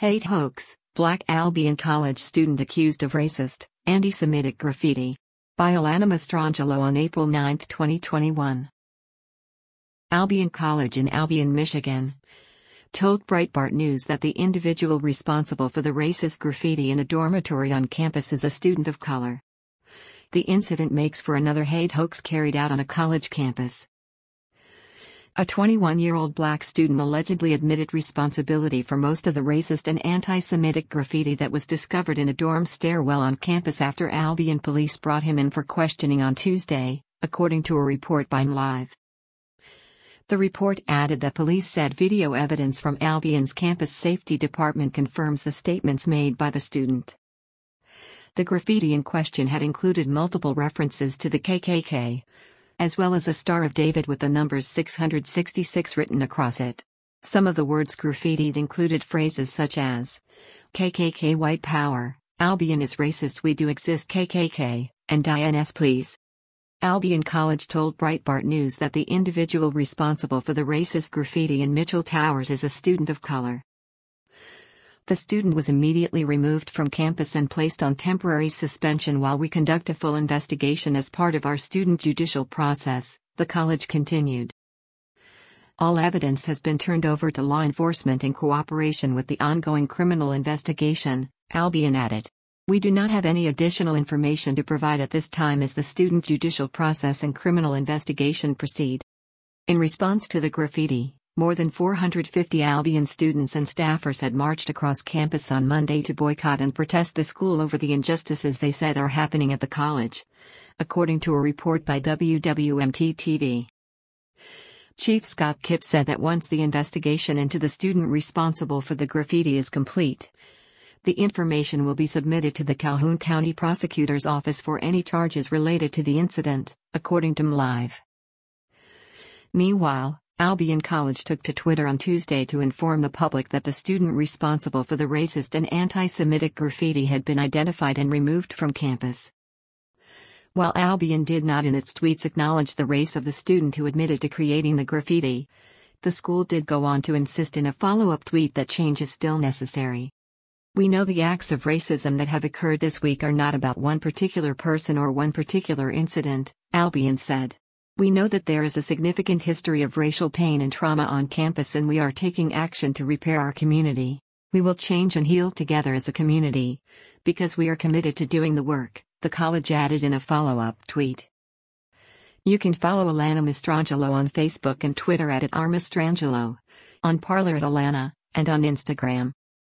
Hate hoax, Black Albion College student accused of racist, anti-Semitic graffiti. By Alana Mastrangelo on April 9, 2021. Albion College in Albion, Michigan, told Breitbart News that the individual responsible for the racist graffiti in a dormitory on campus is a student of color. The incident makes for another hate hoax carried out on a college campus. A 21-year-old black student allegedly admitted responsibility for most of the racist and anti-Semitic graffiti that was discovered in a dorm stairwell on campus after Albion police brought him in for questioning on Tuesday, according to a report by MLive. The report added that police said video evidence from Albion's campus safety department confirms the statements made by the student. The graffiti in question had included multiple references to the KKK, as well as a Star of David with the numbers 666 written across it. Some of the words graffitied included phrases such as, "KKK white power, Albion is racist, we do exist KKK, and INS please." Albion College told Breitbart News that the individual responsible for the racist graffiti in Mitchell Towers is a student of color. The student was immediately removed from campus and placed on temporary suspension while we conduct a full investigation as part of our student judicial process, the college continued. All evidence has been turned over to law enforcement in cooperation with the ongoing criminal investigation, Albion added. We do not have any additional information to provide at this time as the student judicial process and criminal investigation proceed. In response to the graffiti, more than 450 Albion students and staffers had marched across campus on Monday to boycott and protest the school over the injustices they said are happening at the college, according to a report by WWMT-TV. Chief Scott Kipp said that once the investigation into the student responsible for the graffiti is complete, the information will be submitted to the Calhoun County Prosecutor's Office for any charges related to the incident, according to MLive. Meanwhile, Albion College took to Twitter on Tuesday to inform the public that the student responsible for the racist and anti-Semitic graffiti had been identified and removed from campus. While Albion did not in its tweets acknowledge the race of the student who admitted to creating the graffiti, the school did go on to insist in a follow-up tweet that change is still necessary. We know the acts of racism that have occurred this week are not about one particular person or one particular incident, Albion said. We know that there is a significant history of racial pain and trauma on campus and we are taking action to repair our community. We will change and heal together as a community, because we are committed to doing the work, the college added in a follow-up tweet. You can follow Alana Mastrangelo on Facebook and Twitter at @rmastrangelo, on Parler @Alana, and on Instagram.